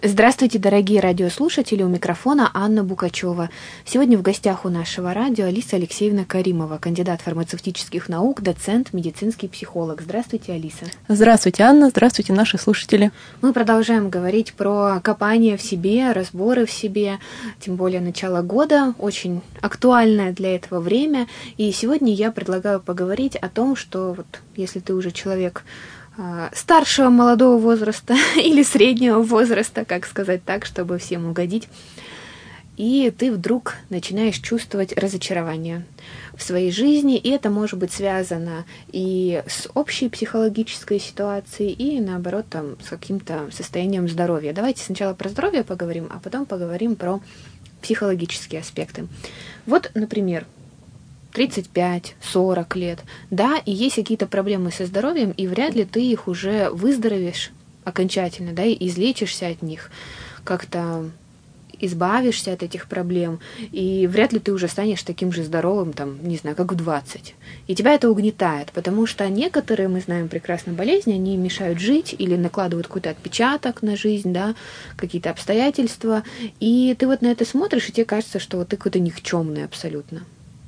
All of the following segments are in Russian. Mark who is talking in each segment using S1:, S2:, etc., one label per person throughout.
S1: Здравствуйте, дорогие радиослушатели, у микрофона Анна Букачева. Сегодня в гостях у нашего радио Алиса Алексеевна Каримова, кандидат фармацевтических наук, доцент, медицинский психолог. Здравствуйте, Алиса.
S2: Здравствуйте, Анна. Здравствуйте, наши слушатели.
S1: Мы продолжаем говорить про копание в себе, разборы в себе, тем более начало года, очень актуальное для этого время. И сегодня я предлагаю поговорить о том, что вот если ты уже человек старшего молодого возраста или среднего возраста, как сказать так, чтобы всем угодить, и ты вдруг начинаешь чувствовать разочарование в своей жизни, и это может быть связано и с общей психологической ситуацией, и наоборот там, с каким-то состоянием здоровья. Давайте сначала про здоровье поговорим, а потом поговорим про психологические аспекты. Вот, например, 35-40 лет, да, и есть какие-то проблемы со здоровьем, и вряд ли ты их уже выздоровеешь окончательно, да, и излечишься от них, как-то избавишься от этих проблем, и вряд ли ты уже станешь таким же здоровым, там, не знаю, как в 20. И тебя это угнетает, потому что некоторые, мы знаем прекрасно, болезни, они мешают жить или накладывают какой-то отпечаток на жизнь, да, какие-то обстоятельства, и ты вот на это смотришь, и тебе кажется, что вот ты какой-то никчемный абсолютно.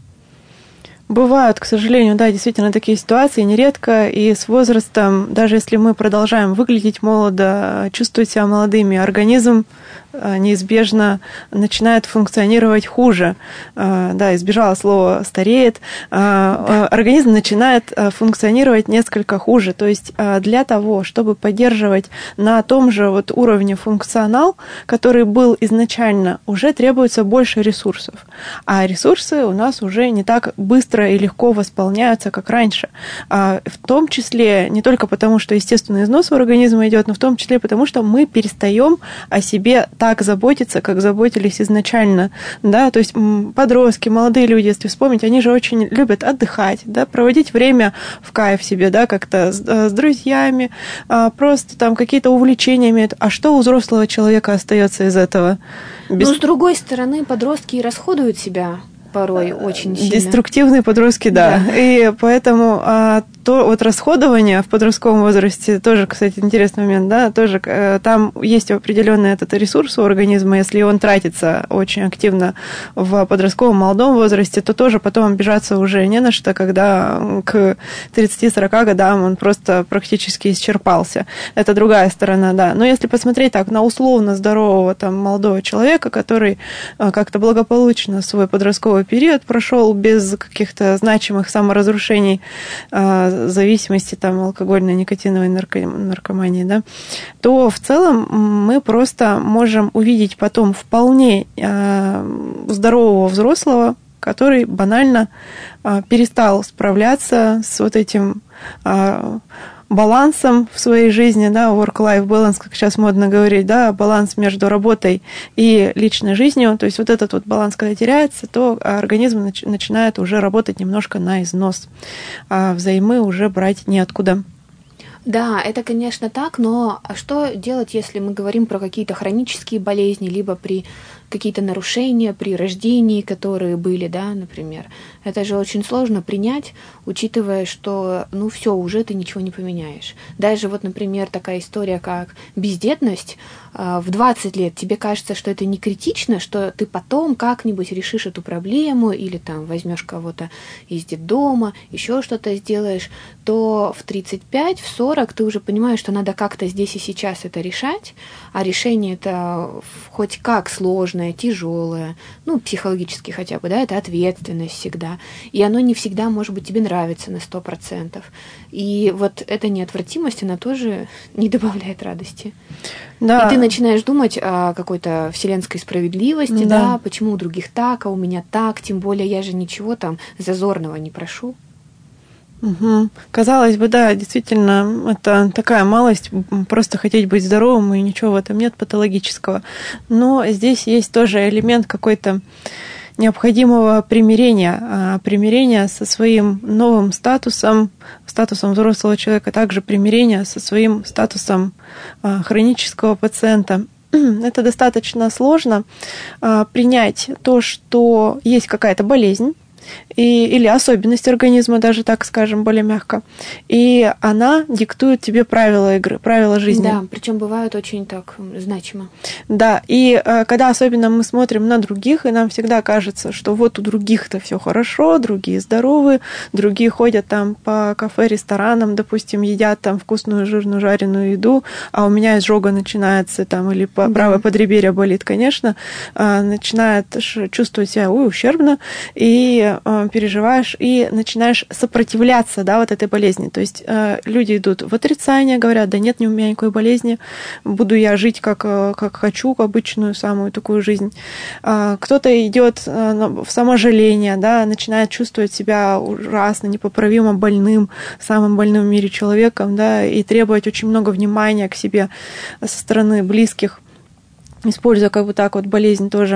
S2: Бывают, к сожалению, да, действительно такие ситуации нередко, и с возрастом, даже если мы продолжаем выглядеть молодо, чувствовать себя молодыми, организм неизбежно начинает функционировать хуже. Да, избежала слова «стареет». Организм начинает функционировать несколько хуже. То есть для того, чтобы поддерживать на том же вот уровне функционал, который был изначально, уже требуется больше ресурсов. А ресурсы у нас уже не так быстро и легко восполняются, как раньше. В том числе не только потому, что естественный износ у организма идет, но в том числе потому, что мы перестаем о себе так заботиться, как заботились изначально, да, то есть подростки, молодые люди, если вспомнить, они же очень любят отдыхать, да, проводить время в кайф себе, да, как-то с друзьями, просто там какие-то увлечения имеют. А что у взрослого человека остается из этого?
S1: Но с другой стороны, подростки и расходуют себя порой очень сильно.
S2: Деструктивные подростки, да. И поэтому то вот расходование в подростковом возрасте тоже, кстати, интересный момент, да, тоже там есть определенный этот ресурс у организма, если он тратится очень активно в подростковом молодом возрасте, то тоже потом обижаться уже не на что, когда к 30-40 годам он просто практически исчерпался. Это другая сторона, да. Но если посмотреть так на условно здорового там молодого человека, который как-то благополучно свой подростковый период прошел без каких-то значимых саморазрушений, зависимости там, алкогольной, никотиновой наркомании, да, то в целом мы просто можем увидеть потом вполне здорового взрослого, который банально перестал справляться с вот этим балансом в своей жизни, да, work-life balance, как сейчас модно говорить, да, баланс между работой и личной жизнью, то есть вот этот вот баланс, когда теряется, то организм начинает уже работать немножко на износ, а взаймы уже брать неоткуда.
S1: Да, это, конечно, так, но что делать, если мы говорим про какие-то хронические болезни, либо при какие-то нарушения при рождении, которые были, да, например. Это же очень сложно принять, учитывая, что, ну, все, уже ты ничего не поменяешь. Даже вот, например, такая история, как бездетность, в 20 лет тебе кажется, что это не критично, что ты потом как-нибудь решишь эту проблему или там возьмешь кого-то из детдома, еще что-то сделаешь, то в 35, в 40 ты уже понимаешь, что надо как-то здесь и сейчас это решать, а решение это хоть как сложное, тяжелое, ну, психологически хотя бы, да, это ответственность всегда, и оно не всегда, может быть, тебе нравится на 100%. И вот эта неотвратимость, она тоже не добавляет радости. Да. И ты начинаешь думать о какой-то вселенской справедливости, да, почему у других так, а у меня так, тем более я же ничего там зазорного не прошу.
S2: Угу. Казалось бы, да, действительно, это такая малость, просто хотеть быть здоровым, и ничего в этом нет патологического. Но здесь есть тоже элемент какой-то необходимого примирения со своим новым статусом взрослого человека, также примирения со своим статусом хронического пациента. Это достаточно сложно принять то, что есть какая-то болезнь, или особенность организма, даже так скажем, более мягко. И она диктует тебе правила игры, правила жизни.
S1: Да, причем бывают очень так значимо.
S2: Да, и когда особенно мы смотрим на других, и нам всегда кажется, что вот у других-то все хорошо, другие здоровы, другие ходят там по кафе, ресторанам, допустим, едят там вкусную жирную жареную еду, а у меня изжога начинается там, или правое подреберье болит, конечно, начинает чувствовать себя ущербно, и переживаешь, и начинаешь сопротивляться, да, вот этой болезни. То есть люди идут в отрицание, говорят, да нет, у меня никакой болезни, буду я жить как хочу, обычную самую такую жизнь. Кто-то идет в саможаление, да, начинает чувствовать себя ужасно, непоправимо больным, самым больным в мире человеком, да, и требовать очень много внимания к себе со стороны близких, используя как бы так вот болезнь тоже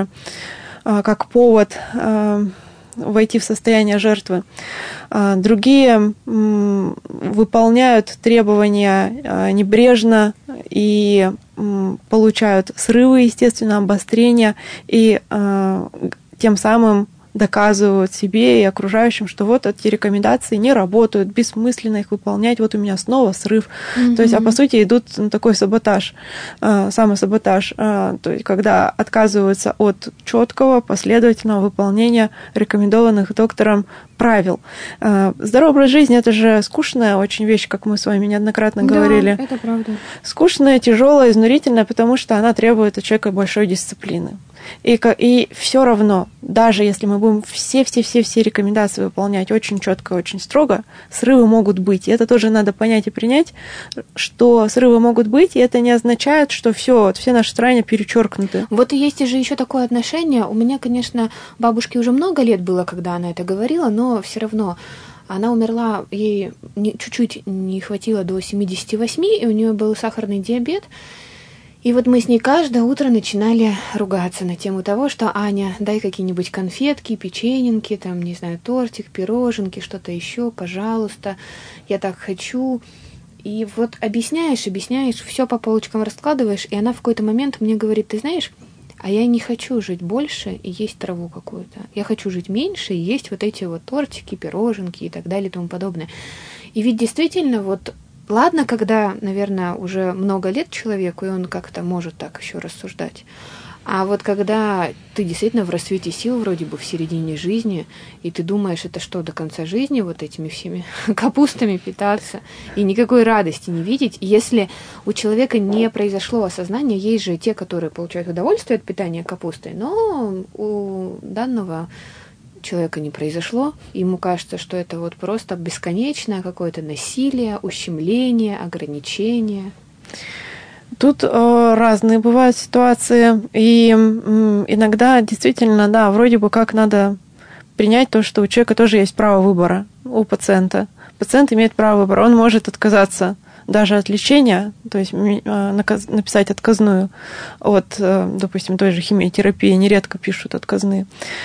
S2: как повод войти в состояние жертвы. Другие выполняют требования небрежно и получают срывы, естественно, обострения, и тем самым доказывают себе и окружающим, что вот эти рекомендации не работают, бессмысленно их выполнять, вот у меня снова срыв. То есть, по сути, идут такой саботаж, самосаботаж, то есть, когда отказываются от четкого, последовательного выполнения рекомендованных доктором правил. Здоровый образ жизни – это же скучная очень вещь, как мы с вами неоднократно говорили.
S1: Да, это правда.
S2: Скучная, тяжелая, изнурительная, потому что она требует от человека большой дисциплины. И все равно, даже если мы будем все рекомендации выполнять очень четко, очень строго, срывы могут быть. И это тоже надо понять и принять, что срывы могут быть, и это не означает, что все наши старания перечеркнуты.
S1: Вот и есть же еще такое отношение. У меня, конечно, бабушке уже много лет было, когда она это говорила, но все равно она умерла, ей чуть-чуть не хватило до 78, и у нее был сахарный диабет. И вот мы с ней каждое утро начинали ругаться на тему того, что «Аня, дай какие-нибудь конфетки, печененки, там, не знаю, тортик, пироженки, что-то еще, пожалуйста, я так хочу». И вот объясняешь, все по полочкам раскладываешь, и она в какой-то момент мне говорит: ты знаешь, а я не хочу жить больше и есть траву какую-то. Я хочу жить меньше и есть вот эти вот тортики, пироженки и так далее и тому подобное. И ведь действительно вот ладно, когда, наверное, уже много лет человеку, и он как-то может так еще рассуждать. А вот когда ты действительно в расцвете сил, вроде бы в середине жизни, и ты думаешь, это что, до конца жизни вот этими всеми капустами питаться, и никакой радости не видеть, если у человека не произошло осознание, есть же те, которые получают удовольствие от питания капустой, но у данного человека не произошло, ему кажется, что это вот просто бесконечное какое-то насилие, ущемление, ограничение.
S2: Тут разные бывают ситуации, и иногда действительно, да, вроде бы как надо принять то, что у человека тоже есть право выбора, у пациента. Пациент имеет право выбора, он может отказаться даже от лечения, то есть написать отказную от, допустим, той же химиотерапии, нередко пишут отказные.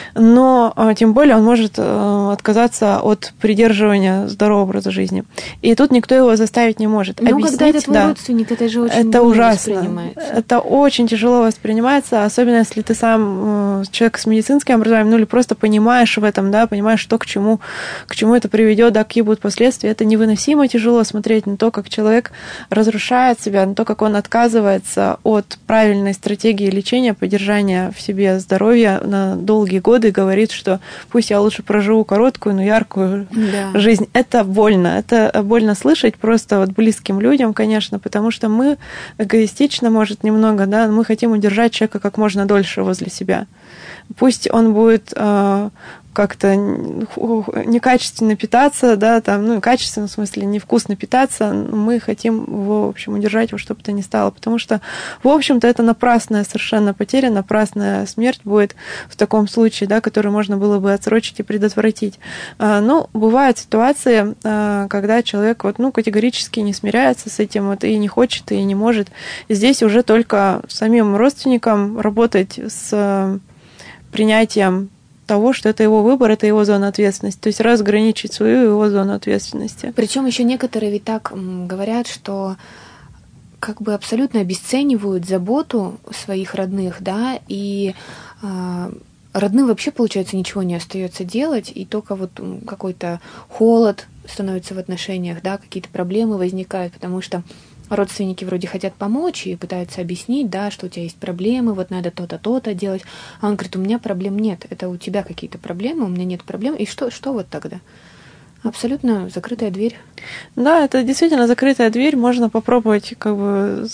S2: Но тем более он может отказаться от придерживания здорового образа жизни. И тут никто его заставить не может.
S1: Ну, когда это твой родственник, это же очень
S2: это ужасно.
S1: Воспринимается.
S2: Это очень тяжело воспринимается, особенно если ты сам человек с медицинским образованием, ну или просто понимаешь в этом, да, понимаешь, что к чему это приведет, да, какие будут последствия. Это невыносимо тяжело смотреть на то, как человек разрушает себя, на то, как он отказывается от правильной стратегии лечения, поддержания в себе здоровья на долгие годы, говорит, что пусть я лучше проживу короткую, но яркую жизнь. Это больно слышать просто вот близким людям, конечно, потому что мы эгоистично, может, немного, да, мы хотим удержать человека как можно дольше возле себя. Пусть он будет как-то некачественно питаться, да, там, ну, качественно, в смысле, невкусно питаться, мы хотим его, в общем, удержать во что бы то ни стало, потому что, в общем-то, это напрасная совершенно потеря, напрасная смерть будет в таком случае, да, которую можно было бы отсрочить и предотвратить. Но бывают ситуации, когда человек вот, ну, категорически не смиряется с этим вот, и не хочет, и не может. И здесь уже только самим родственникам работать с принятием того, что это его выбор, это его зона ответственности. То есть разграничить свою его зону ответственности.
S1: Причем еще некоторые ведь так говорят, что как бы абсолютно обесценивают заботу своих родных, да, и родным вообще, получается, ничего не остается делать, и только вот какой-то холод становится в отношениях, да, какие-то проблемы возникают, потому что родственники вроде хотят помочь и пытаются объяснить, да, что у тебя есть проблемы, вот надо то-то, то-то делать. А он говорит, у меня проблем нет, это у тебя какие-то проблемы, у меня нет проблем. И что вот тогда? Абсолютно закрытая дверь.
S2: Да, это действительно закрытая дверь. Можно попробовать как бы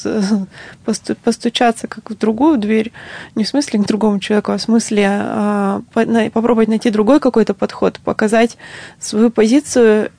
S2: постучаться как в другую дверь. Не в смысле к другому человеку, а в смысле попробовать найти другой какой-то подход, показать свою позицию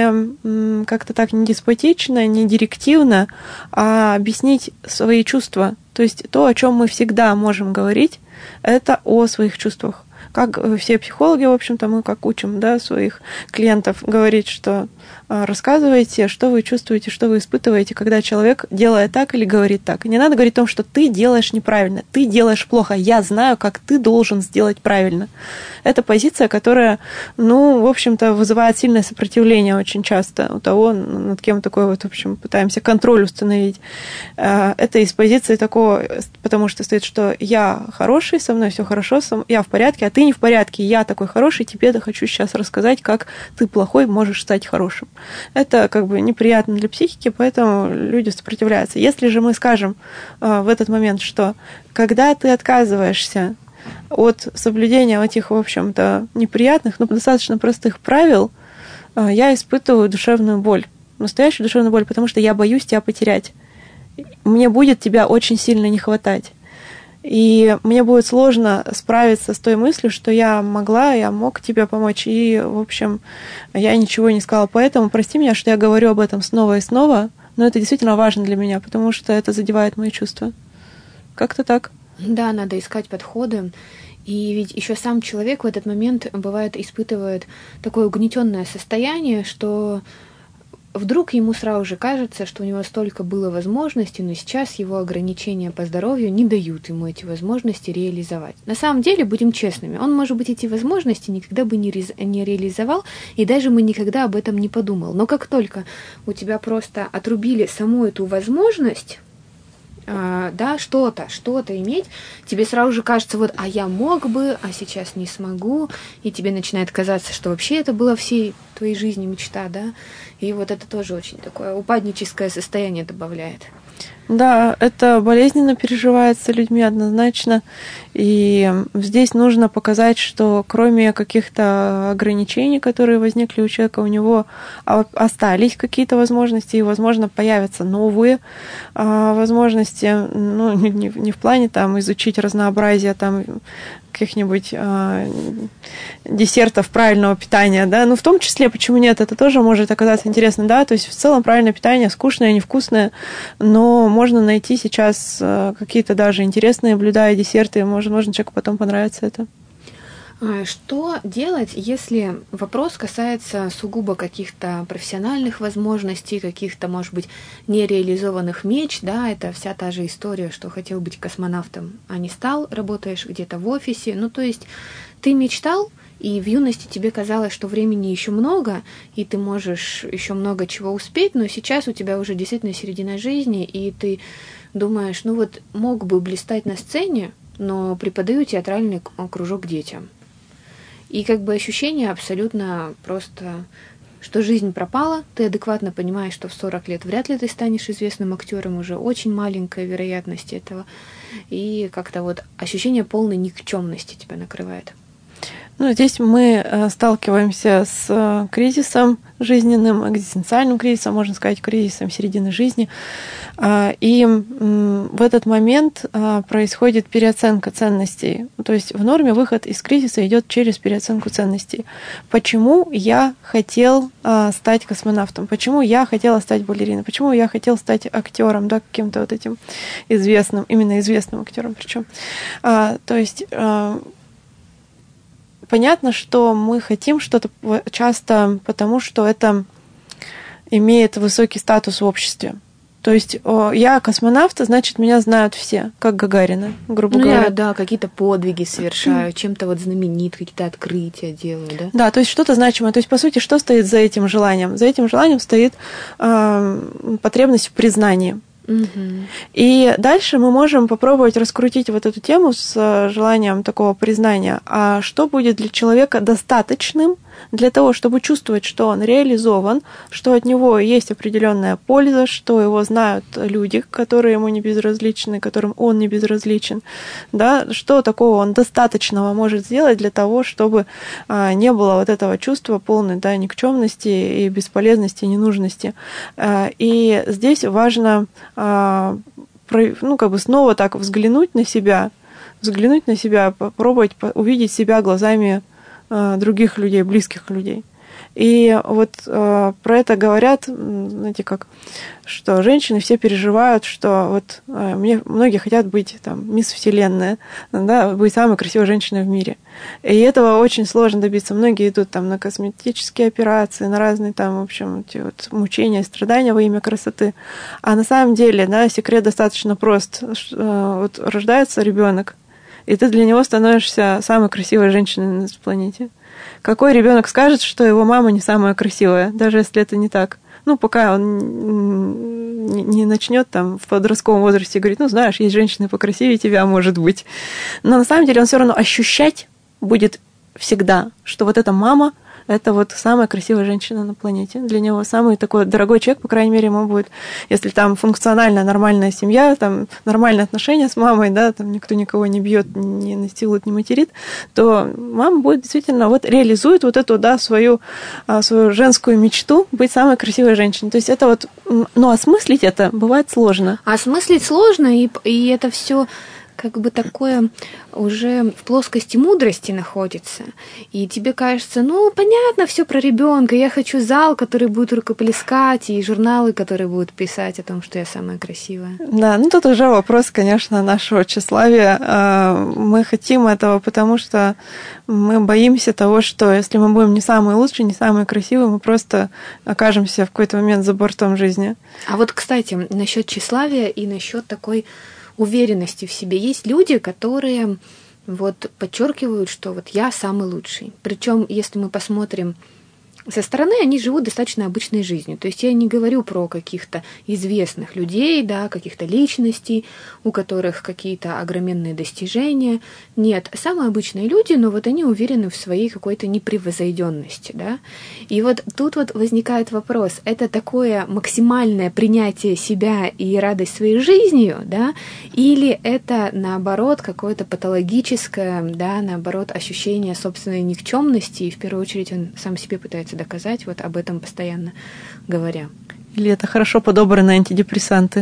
S2: не как-то так не деспотично, не директивно, а объяснить свои чувства. То есть то, о чем мы всегда можем говорить, это о своих чувствах. Как все психологи, в общем-то, мы как учим, да, своих клиентов говорить, что рассказывайте, что вы чувствуете, что вы испытываете, когда человек делает так или говорит так. Не надо говорить о том, что ты делаешь неправильно, ты делаешь плохо, я знаю, как ты должен сделать правильно. Это позиция, которая, в общем-то, вызывает сильное сопротивление очень часто у того, над кем такой вот, в общем, пытаемся контроль установить. Это из позиции такого, потому что стоит, что я хороший, со мной все хорошо, я в порядке, а ты не в порядке, я такой хороший, тебе хочу сейчас рассказать, как ты плохой можешь стать хорошим. Это как бы неприятно для психики, поэтому люди сопротивляются. Если же мы скажем в этот момент, что когда ты отказываешься от соблюдения этих, в общем-то, неприятных, но достаточно простых правил, я испытываю душевную боль, настоящую душевную боль, потому что я боюсь тебя потерять. Мне будет тебя очень сильно не хватать. И мне будет сложно справиться с той мыслью, что я мог тебе помочь, и, в общем, я ничего не сказала. Поэтому прости меня, что я говорю об этом снова и снова, но это действительно важно для меня, потому что это задевает мои чувства. Как-то так.
S1: Да, надо искать подходы. И ведь еще сам человек в этот момент, бывает, испытывает такое угнетенное состояние, что вдруг ему сразу же кажется, что у него столько было возможностей, но сейчас его ограничения по здоровью не дают ему эти возможности реализовать. На самом деле, будем честными, он, может быть, эти возможности никогда бы не реализовал, и даже бы никогда об этом не подумал. Но как только у тебя просто отрубили саму эту возможность, да, что-то иметь, тебе сразу же кажется, вот, а я мог бы, а сейчас не смогу, и тебе начинает казаться, что вообще это было всей твоей жизни мечта, да, и вот это тоже очень такое упадническое состояние добавляет.
S2: Да, это болезненно переживается людьми однозначно, и здесь нужно показать, что кроме каких-то ограничений, которые возникли у человека, у него остались какие-то возможности, и, возможно, появятся новые возможности, не в плане там изучить разнообразие там каких-нибудь десертов правильного питания, да, в том числе, почему нет, это тоже может оказаться интересно, да, то есть в целом правильное питание скучное, невкусное, но можно найти сейчас какие-то даже интересные блюда и десерты, можно человеку потом понравится это.
S1: Что делать, если вопрос касается сугубо каких-то профессиональных возможностей, каких-то, может быть, нереализованных мечт, да, это вся та же история, что хотел быть космонавтом, а не стал, работаешь где-то в офисе, то есть ты мечтал, и в юности тебе казалось, что времени еще много, и ты можешь еще много чего успеть, но сейчас у тебя уже действительно середина жизни, и ты думаешь, мог бы блистать на сцене, но преподаю театральный кружок детям. И как бы ощущение абсолютно просто, что жизнь пропала, ты адекватно понимаешь, что в 40 лет вряд ли ты станешь известным актером, уже очень маленькая вероятность этого, и как-то ощущение полной никчемности тебя накрывает.
S2: Здесь мы сталкиваемся с кризисом жизненным, экзистенциальным кризисом, можно сказать, кризисом середины жизни. И в этот момент происходит переоценка ценностей. То есть в норме выход из кризиса идет через переоценку ценностей. Почему я хотел стать космонавтом? Почему я хотела стать балериной? Почему я хотел стать актером, да, каким-то этим известным, именно известным актером причем? То есть понятно, что мы хотим что-то часто потому, что это имеет высокий статус в обществе. То есть я космонавт, значит, меня знают все, как Гагарина, грубо говоря.
S1: Я, какие-то подвиги совершаю, чем-то знаменит, какие-то открытия делаю, да?
S2: Да, то есть что-то значимое. То есть, по сути, что стоит за этим желанием? За этим желанием стоит потребность в признании. И дальше мы можем попробовать раскрутить вот эту тему с желанием такого признания. А что будет для человека достаточным для того, чтобы чувствовать, что он реализован, что от него есть определенная польза, что его знают люди, которые ему не безразличны, которым он не безразличен, да, что такого он достаточного может сделать для того, чтобы не было вот этого чувства полной, да, никчемности и бесполезности, и ненужности. И здесь важно снова так взглянуть на себя, попробовать увидеть себя глазами других людей, близких людей. И вот про это говорят, знаете, что женщины все переживают, что вот многие хотят быть там мисс Вселенная, да, быть самой красивой женщиной в мире. И этого очень сложно добиться. Многие идут там на косметические операции, на разные там, в общем, эти вот мучения, страдания во имя красоты. А на самом деле, да, секрет достаточно прост. Вот рождается ребенок, и ты для него становишься самой красивой женщиной на этой планете. Какой ребенок скажет, что его мама не самая красивая, даже если это не так? Ну, пока он не начнет там в подростковом возрасте говорить, знаешь, есть женщины покрасивее тебя, может быть. Но на самом деле он все равно ощущать будет всегда, что вот эта мама — это вот самая красивая женщина на планете. Для него самый такой дорогой человек, по крайней мере, ему будет, если там функциональная, нормальная семья, там нормальные отношения с мамой, да, там никто никого не бьет, не насилует, не материт, то мама будет действительно реализует вот эту, да, свою женскую мечту быть самой красивой женщиной. То есть это вот, но осмыслить это бывает сложно.
S1: Осмыслить сложно, и это все такое уже в плоскости мудрости находится. И тебе кажется, понятно все про ребенка, я хочу зал, который будет рукоплескать, и журналы, которые будут писать о том, что я самая красивая.
S2: Да, тут уже вопрос, конечно, нашего тщеславия. Мы хотим этого, потому что мы боимся того, что если мы будем не самые лучшие, не самые красивые, мы просто окажемся в какой-то момент за бортом жизни.
S1: А вот, кстати, насчет тщеславия и насчет такой уверенности в себе. Есть люди, которые подчеркивают, что я самый лучший. Причем, если мы посмотрим со стороны, они живут достаточно обычной жизнью. То есть я не говорю про каких-то известных людей, да, каких-то личностей, у которых какие-то огроменные достижения. Нет, самые обычные люди, но они уверены в своей какой-то непревзойденности, да. И тут возникает вопрос, это такое максимальное принятие себя и радость своей жизнью, да, или это, наоборот, какое-то патологическое, да, наоборот, ощущение собственной никчемности, и в первую очередь он сам себе пытается доказать, об этом постоянно говоря.
S2: Или это хорошо подобранные антидепрессанты.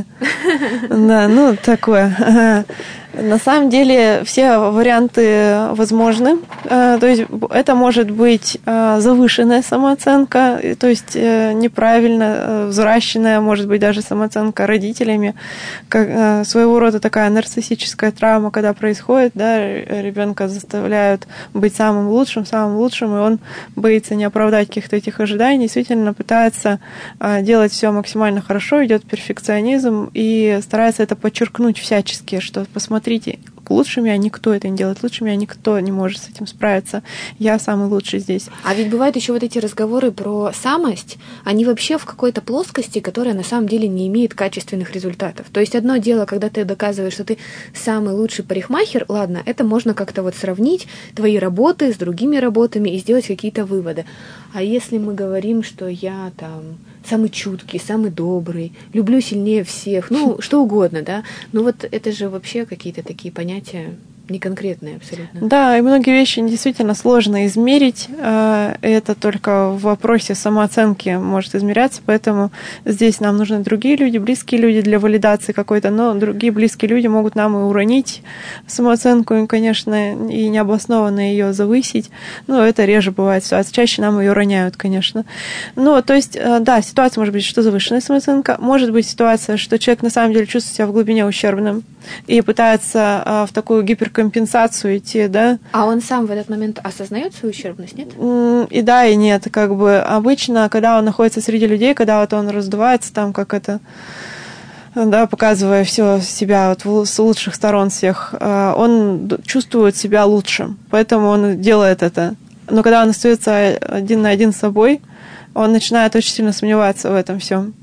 S2: Да, такое. На самом деле все варианты возможны. То есть это может быть завышенная самооценка, то есть неправильно взращенная, может быть, даже самооценка родителями, как своего рода такая нарциссическая травма, когда происходит, да, ребенка заставляют быть самым лучшим, и он боится не оправдать каких-то этих ожиданий, действительно пытается делать все максимально хорошо, идет перфекционизм и старается это подчеркнуть всячески, что посмотрите, лучше меня никто это не делает, лучше меня никто не может с этим справиться. Я самый лучший здесь.
S1: А ведь бывают еще эти разговоры про самость, они вообще в какой-то плоскости, которая на самом деле не имеет качественных результатов. То есть одно дело, когда ты доказываешь, что ты самый лучший парикмахер, ладно, это можно как-то сравнить твои работы с другими работами и сделать какие-то выводы. А если мы говорим, что я там самый чуткий, самый добрый, люблю сильнее всех, что угодно, да, это же вообще какие-то такие понятия неконкретные абсолютно.
S2: Да, и многие вещи действительно сложно измерить. Это только в вопросе самооценки может измеряться, поэтому здесь нам нужны другие люди, близкие люди для валидации какой-то, но другие близкие люди могут нам и уронить самооценку, и, конечно, и необоснованно ее завысить. Это реже бывает ситуация. Чаще нам ее роняют, конечно. То есть, да, ситуация может быть, что завышенная самооценка, может быть ситуация, что человек на самом деле чувствует себя в глубине ущербным и пытается в такую гиперкомпенсацию идти, да.
S1: А он сам в этот момент осознает свою ущербность, нет?
S2: И да, и нет. Обычно, когда он находится среди людей, когда он раздувается, там, да, показывая все себя с лучших сторон всех, он чувствует себя лучшим, поэтому он делает это. Но когда он остается один на один с собой, он начинает очень сильно сомневаться в этом всем.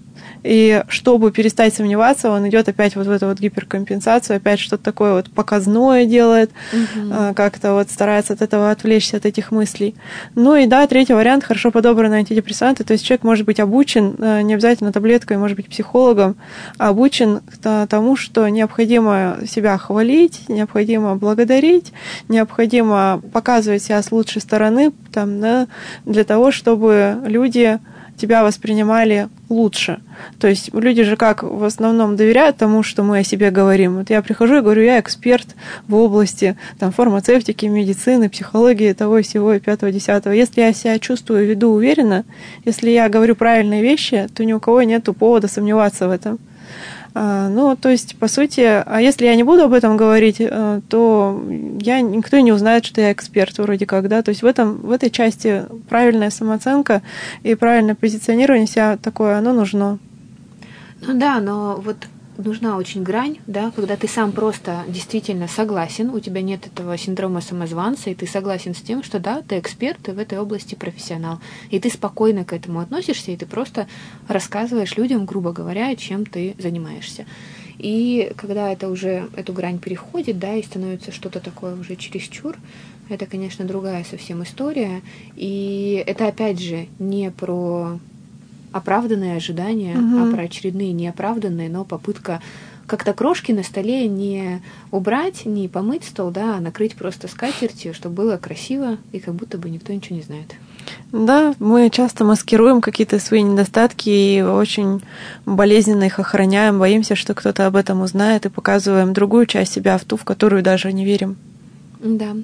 S2: И чтобы перестать сомневаться, он идет опять вот в эту вот гиперкомпенсацию, опять что-то такое вот показное делает, как-то вот старается от этого отвлечься, от этих мыслей. Ну и да, третий вариант, хорошо подобранные антидепрессанты, то есть человек может быть обучен, не обязательно таблеткой, может быть психологом, а обучен тому, что необходимо себя хвалить, необходимо благодарить, необходимо показывать себя с лучшей стороны, там, да, для того, чтобы люди тебя воспринимали лучше. То есть люди же как в основном доверяют тому, что мы о себе говорим. Вот я прихожу и говорю, я эксперт в области там, фармацевтики, медицины, психологии, того и всего, и 5-10. Если я себя чувствую, веду уверенно, если я говорю правильные вещи, то ни у кого нет повода сомневаться в этом. Ну, то есть, по сути, а если я не буду об этом говорить, то никто не узнает, что я эксперт вроде как, да, то есть в этой части правильная самооценка и правильное позиционирование себя такое, оно нужно.
S1: Ну да, но вот нужна очень грань, да, когда ты сам просто действительно согласен, у тебя нет этого синдрома самозванца, и ты согласен с тем, что да, ты эксперт, ты в этой области профессионал, и ты спокойно к этому относишься, и ты просто рассказываешь людям, грубо говоря, чем ты занимаешься. И когда это уже эту грань переходит, да, и становится что-то такое уже чересчур, это, конечно, другая совсем история, и это, опять же, не про оправданные ожидания, а про очередные неоправданные, но попытка как-то крошки на столе не убрать, не помыть стол, да, а накрыть просто скатертью, чтобы было красиво и как будто бы никто ничего не знает.
S2: Да, мы часто маскируем какие-то свои недостатки и очень болезненно их охраняем, боимся, что кто-то об этом узнает, и показываем другую часть себя, в ту, в которую даже не верим.
S1: Да.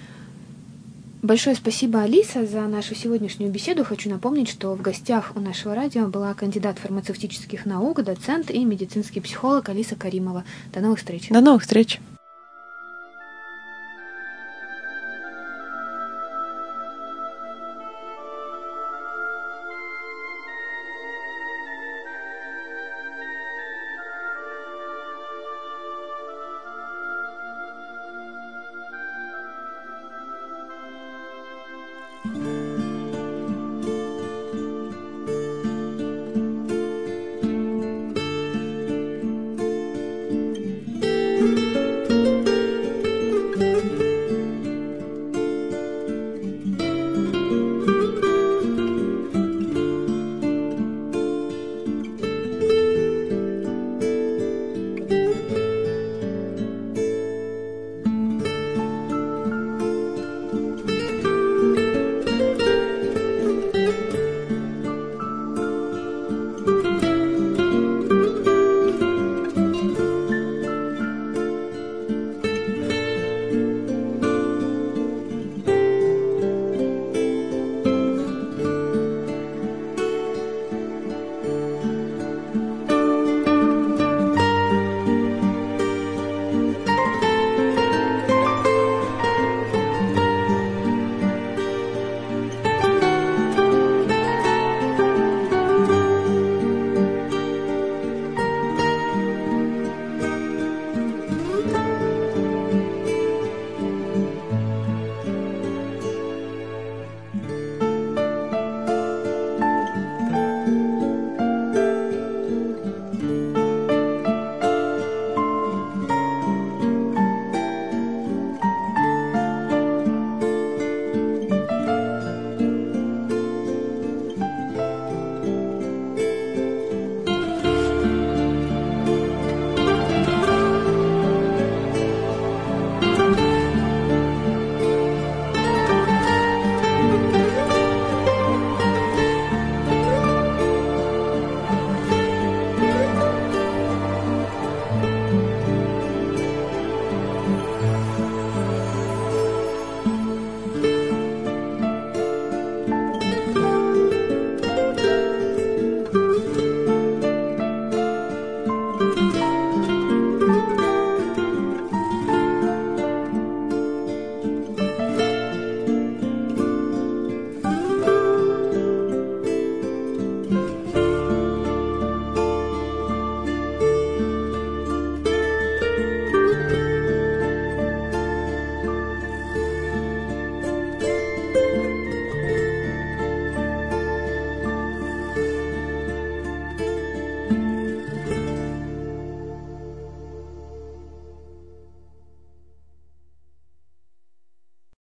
S1: Большое спасибо, Алиса, за нашу сегодняшнюю беседу. Хочу напомнить, что в гостях у нашего радио была кандидат фармацевтических наук, доцент и медицинский психолог Алиса Каримова. До новых встреч.
S2: До новых встреч.